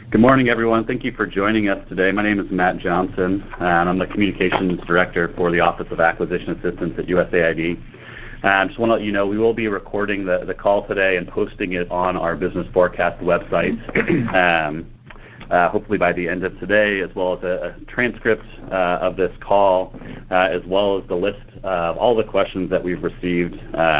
Good morning, everyone. Thank you for joining us today. My name is Matt Johnson, and I'm the Communications Director for the Office of Acquisition Assistance at USAID. Just want to let you know we will be recording the call today and posting it on our Business Forecast website, hopefully by the end of today, as well as a transcript of this call, as well as the list of all the questions that we've received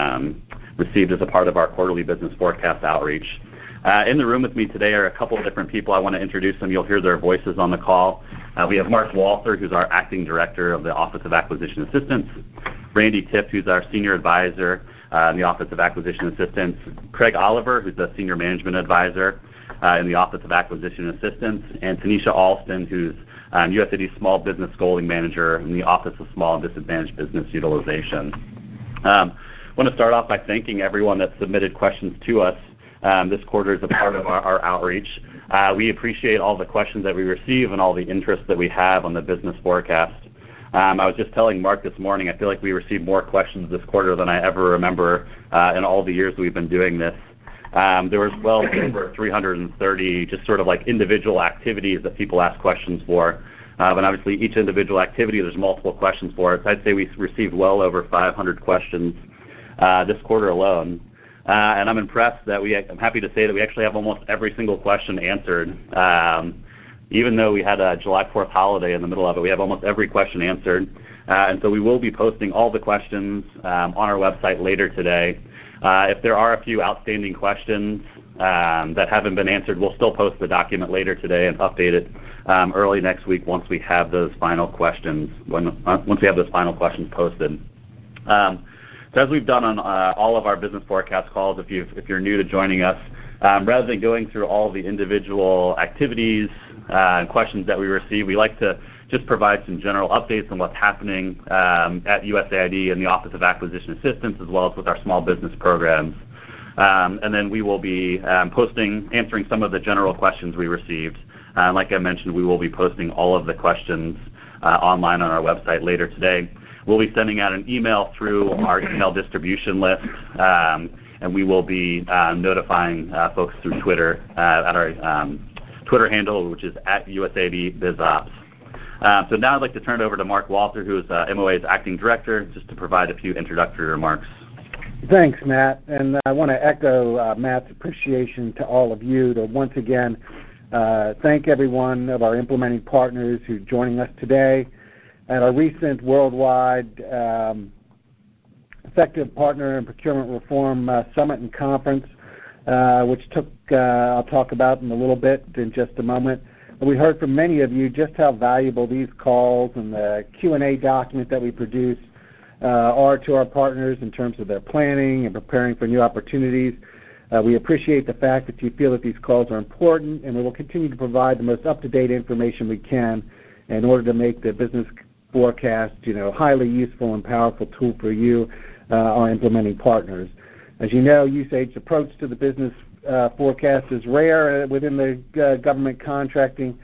as a part of our quarterly Business Forecast outreach. In the room with me today are a couple of different people. I want to introduce them. You'll hear their voices on the call. We have Mark Walther, who's our Acting Director of the Office of Acquisition Assistance, Randy Tipp, who's our Senior Advisor in the Office of Acquisition Assistance, Craig Oliver, who's the Senior Management Advisor in the Office of Acquisition Assistance, and Tanisha Alston, who's USAID's Small Business Goaling Manager in the Office of Small and Disadvantaged Business Utilization. I want to start off by thanking everyone that submitted questions to us this quarter as a part of our outreach. We appreciate all the questions that we receive and all the interest that we have on the business forecast. I was just telling Mark this morning, I feel like we received more questions this quarter than I ever remember in all the years we've been doing this. There was well over 330 just sort of like individual activities that people ask questions for. But obviously each individual activity, there's multiple questions for it. So I'd say we received well over 500 questions this quarter alone. And I'm impressed that I'm happy to say that we actually have almost every single question answered. Even though we had a July 4th holiday in the middle of it, we have almost every question answered. And so we will be posting all the questions on our website later today. If there are a few outstanding questions that haven't been answered, we'll still post the document later today and update it early next week once we have those final questions posted. So as we've done on all of our business forecast calls, if you're new to joining us, rather than going through all the individual activities and questions that we receive, we like to just provide some general updates on what's happening at USAID and the Office of Acquisition Assistance, as well as with our small business programs. And then we will be answering some of the general questions we received. Like I mentioned, we will be posting all of the questions online on our website later today. We'll be sending out an email through our email distribution list, and we will be notifying folks through Twitter at our Twitter handle, which is at USAIDBizOps. So now I'd like to turn it over to Mark Walther, who is MOA's Acting Director, just to provide a few introductory remarks. Thanks, Matt. And I want to echo Matt's appreciation to all of you to once again thank every one of our implementing partners who are joining us today at our recent worldwide Effective Partner and Procurement Reform Summit and Conference, which I'll talk about in a little bit in just a moment. We heard from many of you just how valuable these calls and the Q&A document that we produce are to our partners in terms of their planning and preparing for new opportunities. We appreciate the fact that you feel that these calls are important, and we will continue to provide the most up-to-date information we can in order to make the business forecast, highly useful and powerful tool for you, our implementing partners. As you know, USAID's approach to the business forecast is rare within the government contracting.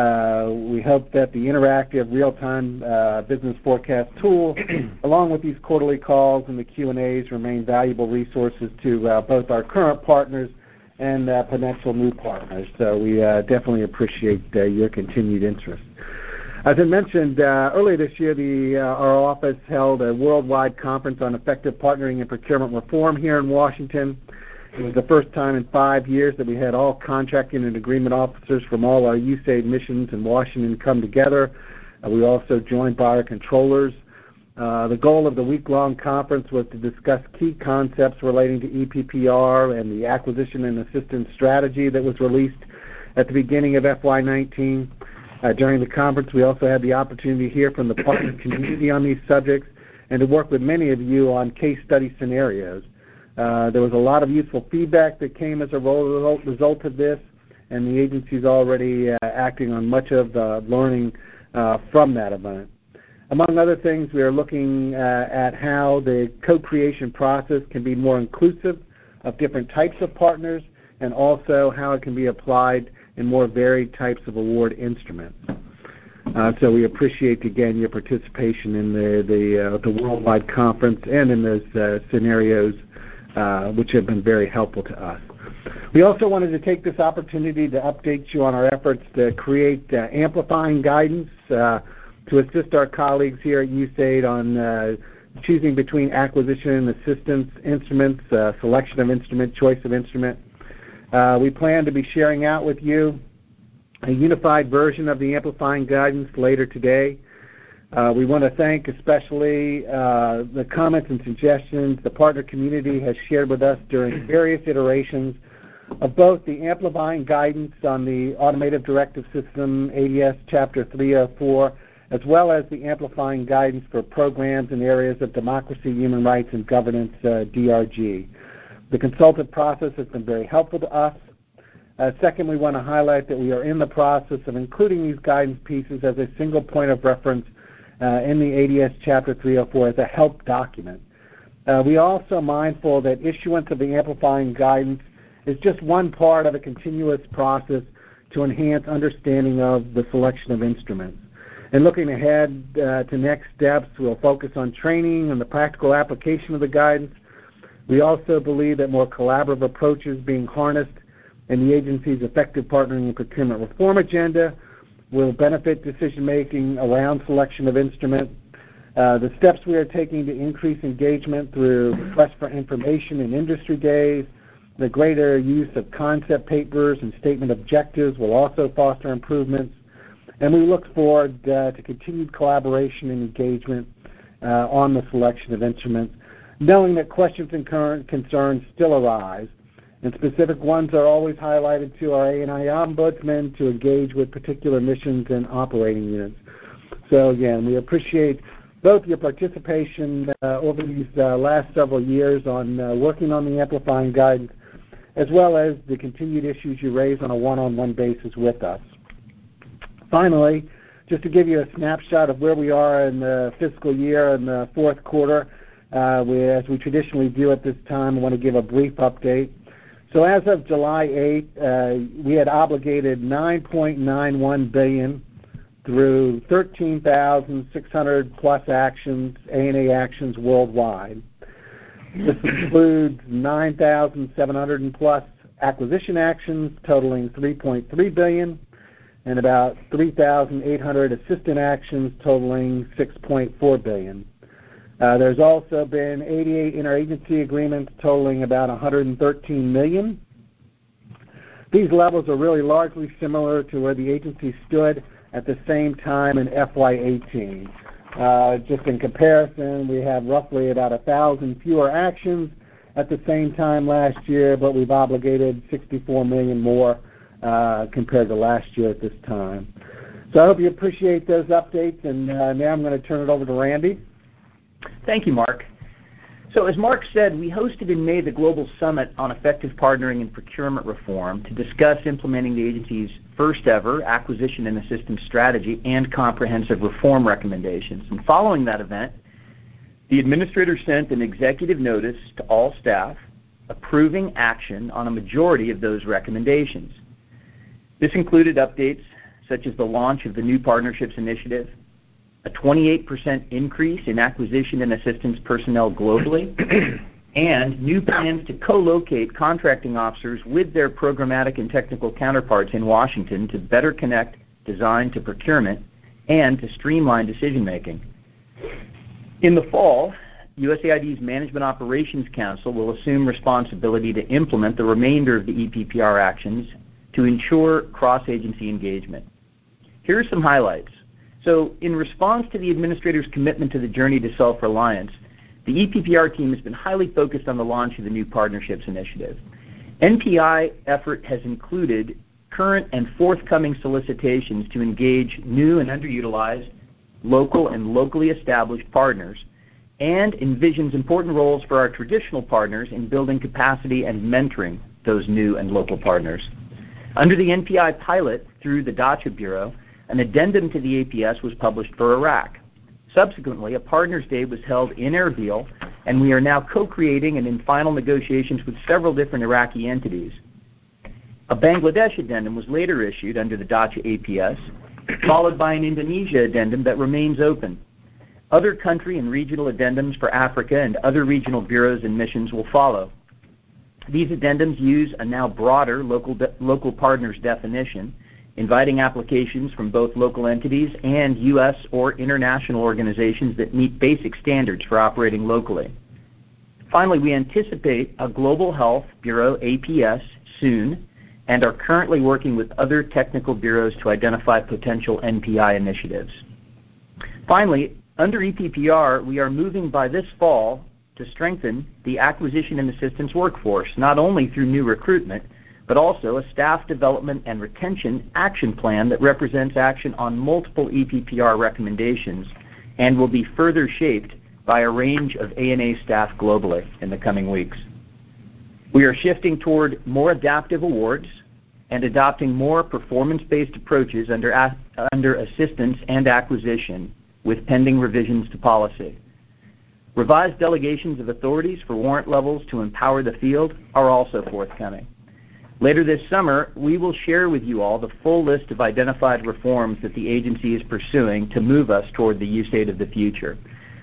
We hope that the interactive real-time business forecast tool, along with these quarterly calls and the Q&As, remain valuable resources to both our current partners and potential new partners. So we definitely appreciate your continued interest. As I mentioned, earlier this year, our office held a worldwide conference on effective partnering and procurement reform here in Washington. It was the first time in 5 years that we had all contracting and agreement officers from all our USAID missions in Washington come together. We were also joined by our controllers. The goal of the week-long conference was to discuss key concepts relating to EPPR and the acquisition and assistance strategy that was released at the beginning of FY19. During the conference, we also had the opportunity to hear from the partner community on these subjects and to work with many of you on case study scenarios. There was a lot of useful feedback that came as a result of this, and the agency is already acting on much of the learning from that event. Among other things, we are looking at how the co-creation process can be more inclusive of different types of partners, and also how it can be applied in more varied types of award instruments. So we appreciate, again, your participation in the worldwide conference and in those scenarios, which have been very helpful to us. We also wanted to take this opportunity to update you on our efforts to create amplifying guidance to assist our colleagues here at USAID on choosing between acquisition, assistance, instruments, selection of instrument, choice of instrument. We plan to be sharing out with you a unified version of the amplifying guidance later today. We want to thank especially the comments and suggestions the partner community has shared with us during various iterations of both the amplifying guidance on the Automated Directive System, ADS Chapter 304, as well as the amplifying guidance for programs in areas of democracy, human rights, and governance, DRG. The consultative process has been very helpful to us. Second, we want to highlight that we are in the process of including these guidance pieces as a single point of reference in the ADS Chapter 304 as a help document. We are also mindful that issuance of the amplifying guidance is just one part of a continuous process to enhance understanding of the selection of instruments. And looking ahead to next steps, we'll focus on training and the practical application of the guidance. We also believe that more collaborative approaches being harnessed in the agency's effective partnering and procurement reform agenda will benefit decision-making around selection of instrument. The steps we are taking to increase engagement through requests for information and industry days, the greater use of concept papers and statement objectives will also foster improvements. And we look forward to continued collaboration and engagement on the selection of instruments, knowing that questions and current concerns still arise, and specific ones are always highlighted to our ANI Ombudsman to engage with particular missions and operating units. So again, we appreciate both your participation over these last several years on working on the amplifying guidance, as well as the continued issues you raise on a one-on-one basis with us. Finally, just to give you a snapshot of where we are in the fiscal year and the fourth quarter, as we traditionally do at this time, I want to give a brief update. So as of July 8th, we had obligated $9.91 billion through 13,600 plus actions, ANA actions worldwide. This includes 9,700 plus acquisition actions totaling $3.3 billion, and about 3,800 assistant actions totaling $6.4 billion. There's also been 88 interagency agreements totaling about $113 million. These levels are really largely similar to where the agency stood at the same time in FY18. Just in comparison, we have roughly about 1,000 fewer actions at the same time last year, but we've obligated $64 million more compared to last year at this time. So I hope you appreciate those updates, and now I'm going to turn it over to Randy. Thank you, Mark. So as Mark said, we hosted in May the Global Summit on Effective Partnering and Procurement Reform to discuss implementing the agency's first ever acquisition and assistance strategy and comprehensive reform recommendations. And following that event, the administrator sent an executive notice to all staff approving action on a majority of those recommendations. This included updates such as the launch of the New Partnerships Initiative, a 28% increase in acquisition and assistance personnel globally, and new plans to co-locate contracting officers with their programmatic and technical counterparts in Washington to better connect design to procurement and to streamline decision-making. In the fall, USAID's Management Operations Council will assume responsibility to implement the remainder of the EPPR actions to ensure cross-agency engagement. Here are some highlights. So in response to the administrator's commitment to the journey to self-reliance, the EPPR team has been highly focused on the launch of the New Partnerships Initiative. NPI effort has included current and forthcoming solicitations to engage new and underutilized local and locally established partners, and envisions important roles for our traditional partners in building capacity and mentoring those new and local partners. Under the NPI pilot through the Dacha Bureau, an addendum to the APS was published for Iraq. Subsequently, a Partners Day was held in Erbil, and we are now co-creating and in final negotiations with several different Iraqi entities. A Bangladesh addendum was later issued under the Dacha APS, followed by an Indonesia addendum that remains open. Other country and regional addendums for Africa and other regional bureaus and missions will follow. These addendums use a now broader local partners definition, inviting applications from both local entities and U.S. or international organizations that meet basic standards for operating locally. Finally, we anticipate a Global Health Bureau APS soon and are currently working with other technical bureaus to identify potential NPI initiatives. Finally, under EPPR, we are moving by this fall to strengthen the acquisition and assistance workforce, not only through new recruitment, but also a staff development and retention action plan that represents action on multiple EPPR recommendations and will be further shaped by a range of ANA staff globally in the coming weeks. We are shifting toward more adaptive awards and adopting more performance-based approaches under assistance and acquisition with pending revisions to policy. Revised delegations of authorities for warrant levels to empower the field are also forthcoming. Later this summer, we will share with you all the full list of identified reforms that the agency is pursuing to move us toward the USAID of the future.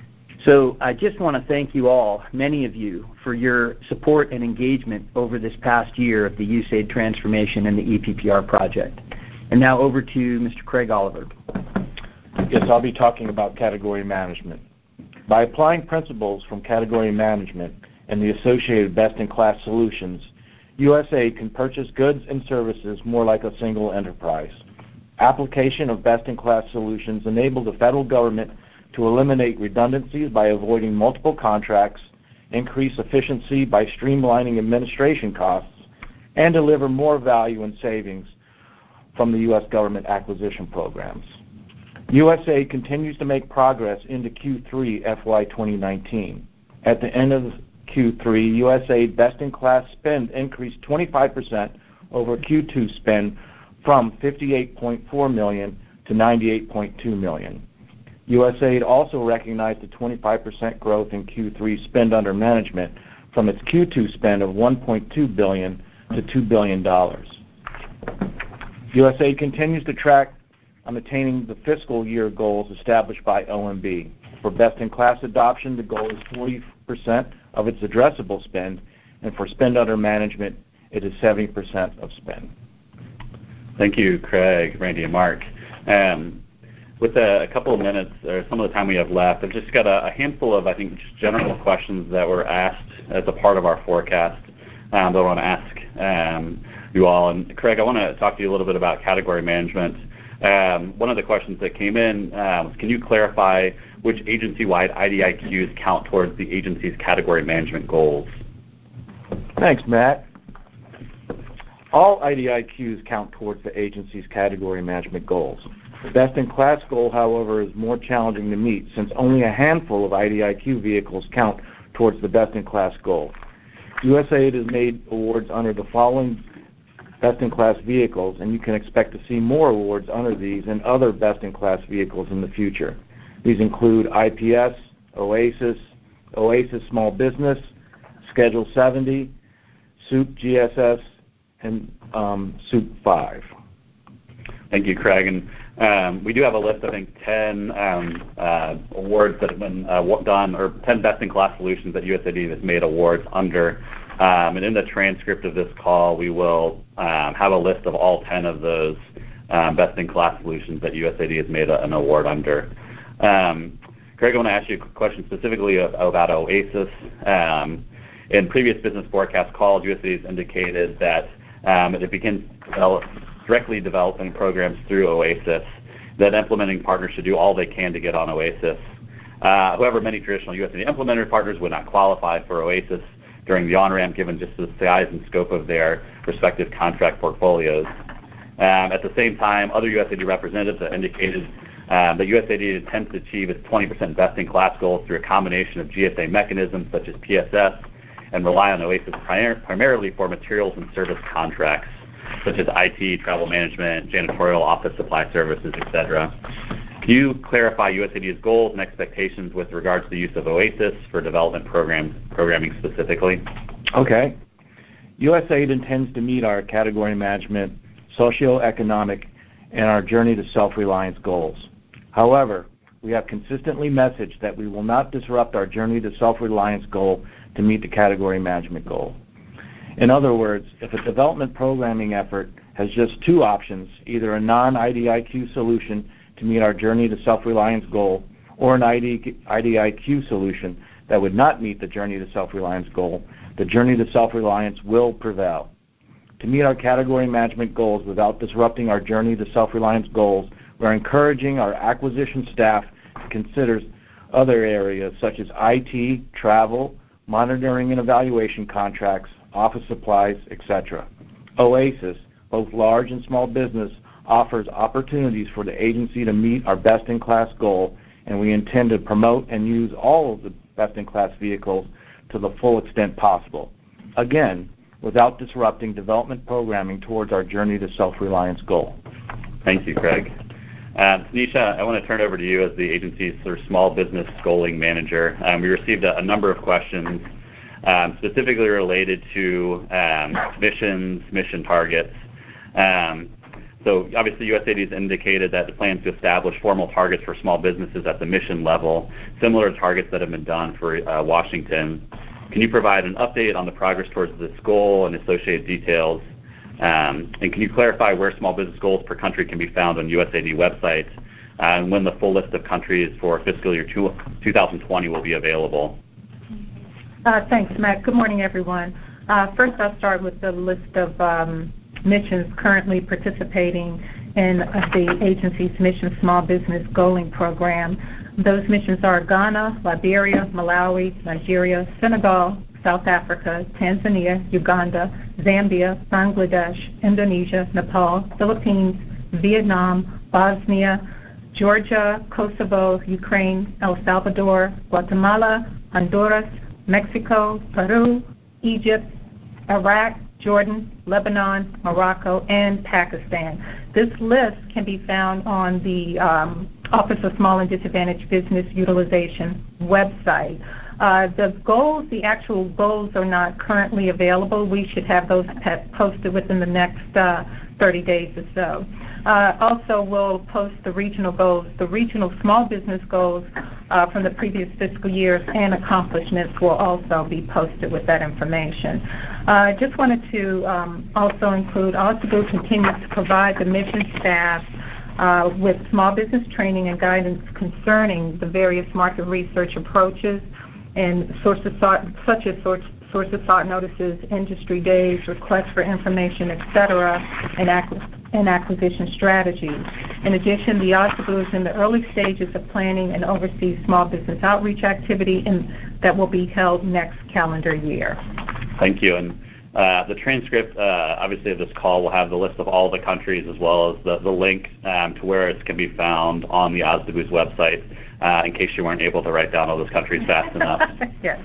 So I just want to thank you all, many of you, for your support and engagement over this past year of the USAID transformation and the EPPR project. And now over to Mr. Craig Oliver. Yes, I'll be talking about category management. By applying principles from category management and the associated best-in-class solutions, USAID can purchase goods and services more like a single enterprise. Application of best-in-class solutions enable the federal government to eliminate redundancies by avoiding multiple contracts, increase efficiency by streamlining administration costs, and deliver more value and savings from the U.S. government acquisition programs. USAID continues to make progress into Q3 FY 2019. At the end of Q3, USAID best-in-class spend increased 25% over Q2 spend from $58.4 million to $98.2 million. USAID also recognized a 25% growth in Q3 spend under management from its Q2 spend of $1.2 billion to $2 billion. USAID continues to track on attaining the fiscal year goals established by OMB. For best-in-class adoption, the goal is 40% of its addressable spend, and for spend under management, it is 70% of spend. Thank you, Craig, Randy, and Mark. With a couple of minutes, or some of the time we have left, I've just got a handful of, I think, just general questions that were asked as a part of our forecast that I want to ask you all. And Craig, I want to talk to you a little bit about category management. One of the questions that came in was, can you clarify which agency-wide IDIQs count towards the agency's category management goals? Thanks, Matt. All IDIQs count towards the agency's category management goals. The best-in-class goal, however, is more challenging to meet since only a handful of IDIQ vehicles count towards the best-in-class goal. USAID has made awards under the following best-in-class vehicles, and you can expect to see more awards under these and other best-in-class vehicles in the future. These include IPS, OASIS, OASIS Small Business, Schedule 70, SOUP GSS, and SOUP 5. Thank you, Craig. And we do have a list, I think, 10 awards that have been done, or 10 best-in-class solutions that USAID has made awards under. And in the transcript of this call, we will have a list of all 10 of those best-in-class solutions that USAID has made an award under. Craig, I want to ask you a question specifically about OASIS. In previous business forecast calls, USAID has indicated that it begins directly developing programs through OASIS, that implementing partners should do all they can to get on OASIS. However, many traditional USAID implementer partners would not qualify for OASIS during the on-ramp, given just the size and scope of their respective contract portfolios. At the same time, other USAID representatives have indicated that USAID intends to achieve its 20% best-in-class goal through a combination of GSA mechanisms such as PSS and rely on OASIS primarily for materials and service contracts such as IT, travel management, janitorial, office supply services, etc. Can you clarify USAID's goals and expectations with regards to the use of OASIS for development programming specifically? Okay. USAID intends to meet our category management, socioeconomic, and our journey to self-reliance goals. However, we have consistently messaged that we will not disrupt our journey to self-reliance goal to meet the category management goal. In other words, if a development programming effort has just two options, either a non-IDIQ solution to meet our Journey to Self-Reliance goal or an IDIQ solution that would not meet the Journey to Self-Reliance goal, the Journey to Self-Reliance will prevail. To meet our category management goals without disrupting our Journey to Self-Reliance goals, we're encouraging our acquisition staff to consider other areas such as IT, travel, monitoring and evaluation contracts, office supplies, etc. OASIS, both large and small business, offers opportunities for the agency to meet our best-in-class goal, and we intend to promote and use all of the best-in-class vehicles to the full extent possible. Again, without disrupting development programming towards our Journey to Self-Reliance goal. Thank you, Craig. Tanisha, I want to turn it over to you as the agency's small business goaling manager. We received a number of questions specifically related to missions, mission targets. So obviously USAID has indicated that it plans to establish formal targets for small businesses at the mission level, similar to targets that have been done for Washington. Can you provide an update on the progress towards this goal and associated details? And can you clarify where small business goals per country can be found on USAID websites and when the full list of countries for fiscal year 2020 will be available? Thanks, Matt. Good morning, everyone. First, I'll start with the list of missions currently participating in the agency's Mission Small Business Goaling Program. Those missions are Ghana, Liberia, Malawi, Nigeria, Senegal, South Africa, Tanzania, Uganda, Zambia, Bangladesh, Indonesia, Nepal, Philippines, Vietnam, Bosnia, Georgia, Kosovo, Ukraine, El Salvador, Guatemala, Honduras, Mexico, Peru, Egypt, Iraq, Jordan, Lebanon, Morocco, and Pakistan. This list can be found on the Office of Small and Disadvantaged Business Utilization website. The actual goals are not currently available. We should have those posted within the next 30 days or so. Also, we'll post the regional goals. The regional small business goals from the previous fiscal years and accomplishments will also be posted with that information. I just wanted to also include OSDU continues to provide the mission staff with small business training and guidance concerning the various market research approaches and source of thought, such as source of thought notices, industry days, requests for information, etc., and acquisition strategies. In addition, the OSDU is in the early stages of planning and oversees small business outreach activity that will be held next calendar year. Thank you. And the transcript, obviously, of this call will have the list of all the countries as well as the link to where it can be found on the OSDU's website, in case you weren't able to write down all those countries fast enough. Yes.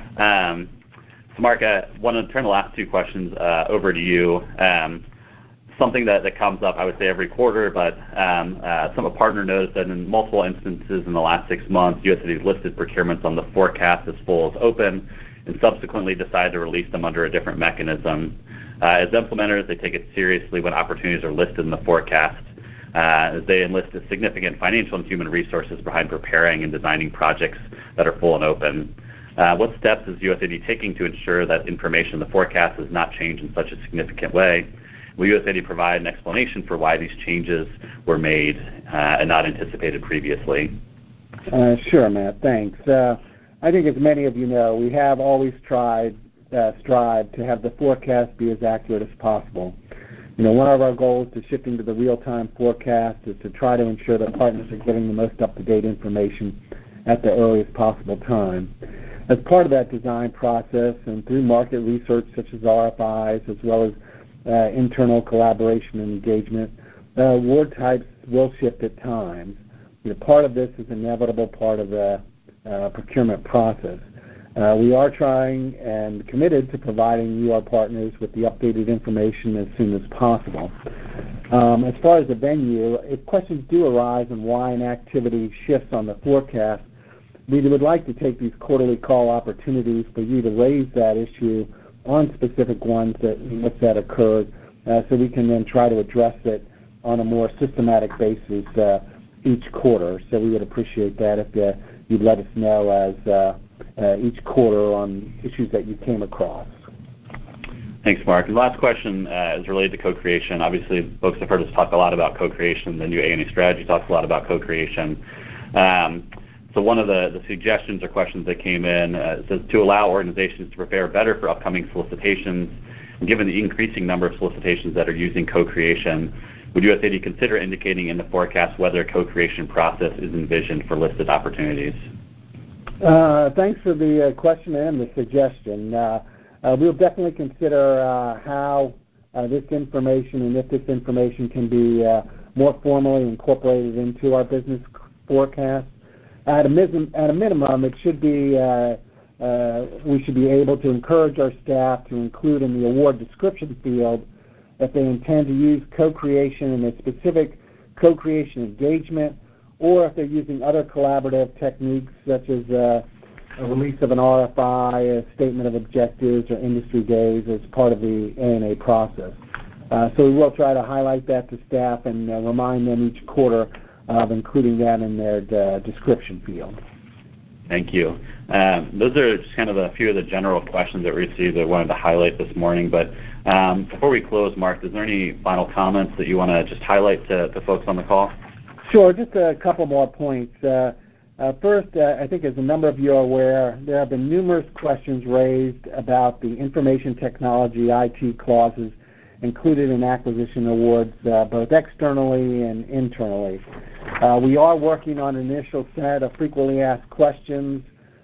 So Mark, I want to turn the last two questions over to you. Something that comes up, I would say, every quarter, but a partner noticed that in multiple instances in the last 6 months, USAID listed procurements on the forecast as full as open and subsequently decided to release them under a different mechanism. As implementers, they take it seriously when opportunities are listed in the forecast, as they enlist significant financial and human resources behind preparing and designing projects that are full and open. What steps is USAID taking to ensure that information in the forecast does not change in such a significant way? Will USAID provide an explanation for why these changes were made and not anticipated previously? Sure, Matt. Thanks. I think as many of you know, we have always strived to have the forecast be as accurate as possible. You know, one of our goals to shifting to the real-time forecast is to try to ensure that partners are getting the most up-to-date information at the earliest possible time. As part of that design process and through market research such as RFIs as well as internal collaboration and engagement, award types will shift at times. You know, part of this is an inevitable part of the procurement process. We are trying and committed to providing you, our partners, with the updated information as soon as possible. As far as the venue, if questions do arise on why an activity shifts on the forecast, we would like to take these quarterly call opportunities for you to raise that issue on specific ones that occurred, so we can then try to address it on a more systematic basis each quarter. So we would appreciate that if you'd let us know as each quarter on issues that you came across. Thanks, Mark. And the last question is related to co-creation. Obviously, folks have heard us talk a lot about co-creation. The new A&E strategy talks a lot about co-creation. So one of the suggestions or questions that came in says to allow organizations to prepare better for upcoming solicitations, and given the increasing number of solicitations that are using co-creation, would USAID consider indicating in the forecast whether a co-creation process is envisioned for listed opportunities? Thanks for the question and the suggestion. We'll definitely consider how this information and if this information can be more formally incorporated into our business forecast. At a minimum, it should be we should be able to encourage our staff to include in the award description field if they intend to use co-creation in a specific co-creation engagement, or if they're using other collaborative techniques such as a release of an RFI, a statement of objectives, or industry days as part of the A&A process. So we will try to highlight that to staff and remind them each quarter of including that in their description field. Thank you. Those are just kind of a few of the general questions that we received that I wanted to highlight this morning. But before we close, Mark, is there any final comments that you want to just highlight to folks on the call? Sure, just a couple more points. First, I think as a number of you are aware, there have been numerous questions raised about the information technology IT clauses included in acquisition awards, both externally and internally. We are working on an initial set of frequently asked questions,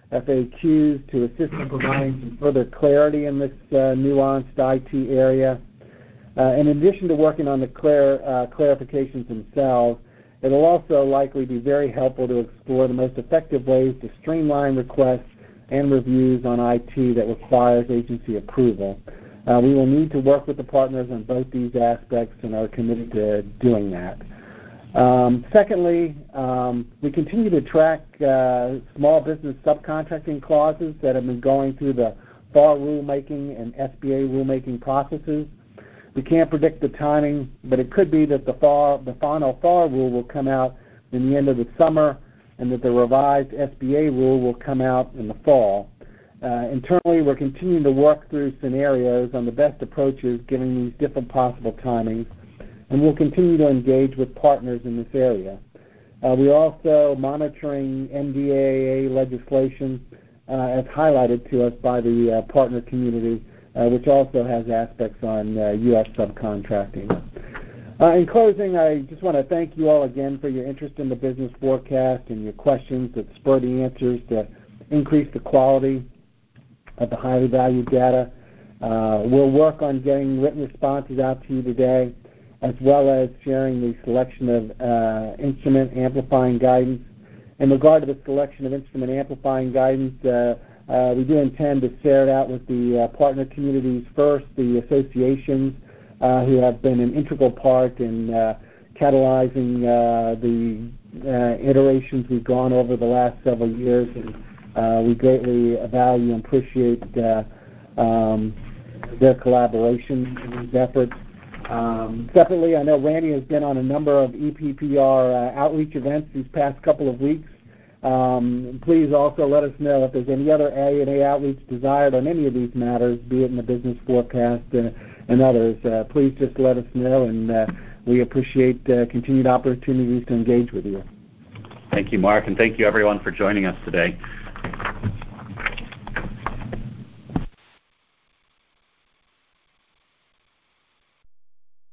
FAQs, to assist in providing some further clarity in this nuanced IT area. In addition to working on the clarifications themselves, it will also likely be very helpful to explore the most effective ways to streamline requests and reviews on IT that requires agency approval. We will need to work with the partners on both these aspects and are committed to doing that. Secondly, we continue to track small business subcontracting clauses that have been going through the FAR rulemaking and SBA rulemaking processes. We can't predict the timing, but it could be that the final FAR rule will come out in the end of the summer and that the revised SBA rule will come out in the fall. Internally, we're continuing to work through scenarios on the best approaches given these different possible timings, and we'll continue to engage with partners in this area. We're also monitoring NDAA legislation as highlighted to us by the partner community, which also has aspects on U.S. subcontracting. In closing, I just want to thank you all again for your interest in the business forecast and your questions that spur the answers to increase the quality of the highly valued data. We'll work on getting written responses out to you today, as well as sharing the selection of instrument amplifying guidance. In regard to the selection of instrument amplifying guidance, we do intend to share it out with the partner communities first, the associations who have been an integral part in catalyzing the iterations we've gone over the last several years. And we greatly value and appreciate their collaboration in these efforts. Separately, I know Randy has been on a number of EPPR outreach events these past couple of weeks. Please also let us know if there's any other A&A outreach desired on any of these matters, be it in the business forecast and others. Please just let us know, and we appreciate continued opportunities to engage with you. Thank you, Mark, and thank you, everyone, for joining us today.